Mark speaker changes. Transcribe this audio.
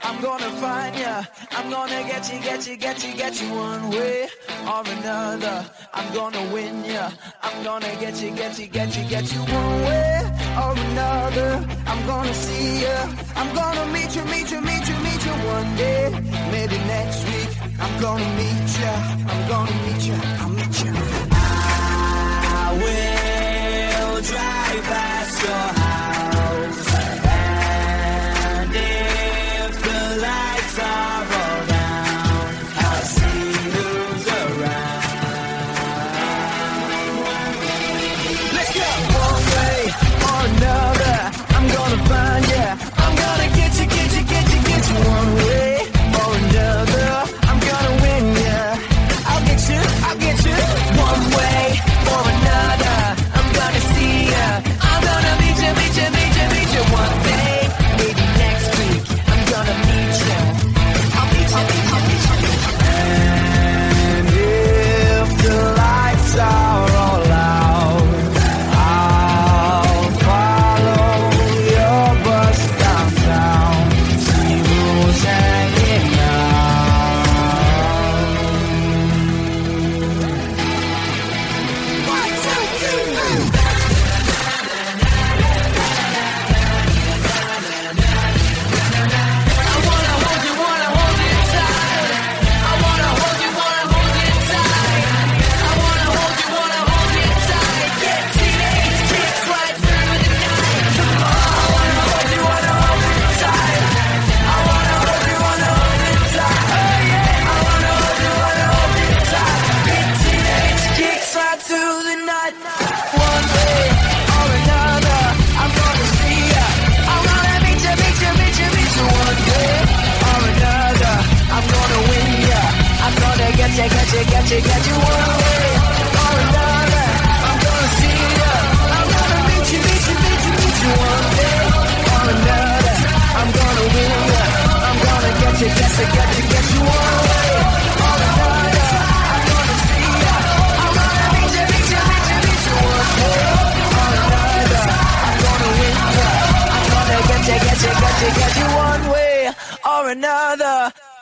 Speaker 1: I'm gonna find ya. I'm gonna get you one way or another. I'm gonna win ya. I'm gonna get you one way or another. I'm gonna see ya. I'm gonna meet you one day. Maybe next week. I'm gonna meet ya. I'll meet ya. I will drive past your house, and if the lights are all down, I'll see who's around. Let's go! One way or another, I'm gonna find ya. I'm gonna get you one way or another. I'm gonna win ya. I'll get you one way or another. I'm gonna see ya. I'm gonna meet you one day. Maybe next week. I'm gonna meet ya. I'll meet you. And if the lights are all out, I'll follow your bus downtown. See who's hanging out. 1, 2, 3. I wanna hold you tight. I wanna hold you tight. I wanna hold you tight. Get teenage kicks right through the night. I wanna hold you tight. I wanna hold you tight. Oh yeah. I wanna hold you tight. Get teenage kicks right through the night. One way or another, I'm gonna see ya. I'm gonna meet you one day or another. I'm gonna win ya. I'm gonna get you one way or another. I'm gonna see ya. I'm gonna meet you one day or another. I'm gonna win ya. I'm gonna get you one way or another. I'm gonna see ya. I'm gonna meet you one day or another. I'm gonna win ya. I'm gonna get you one way or another.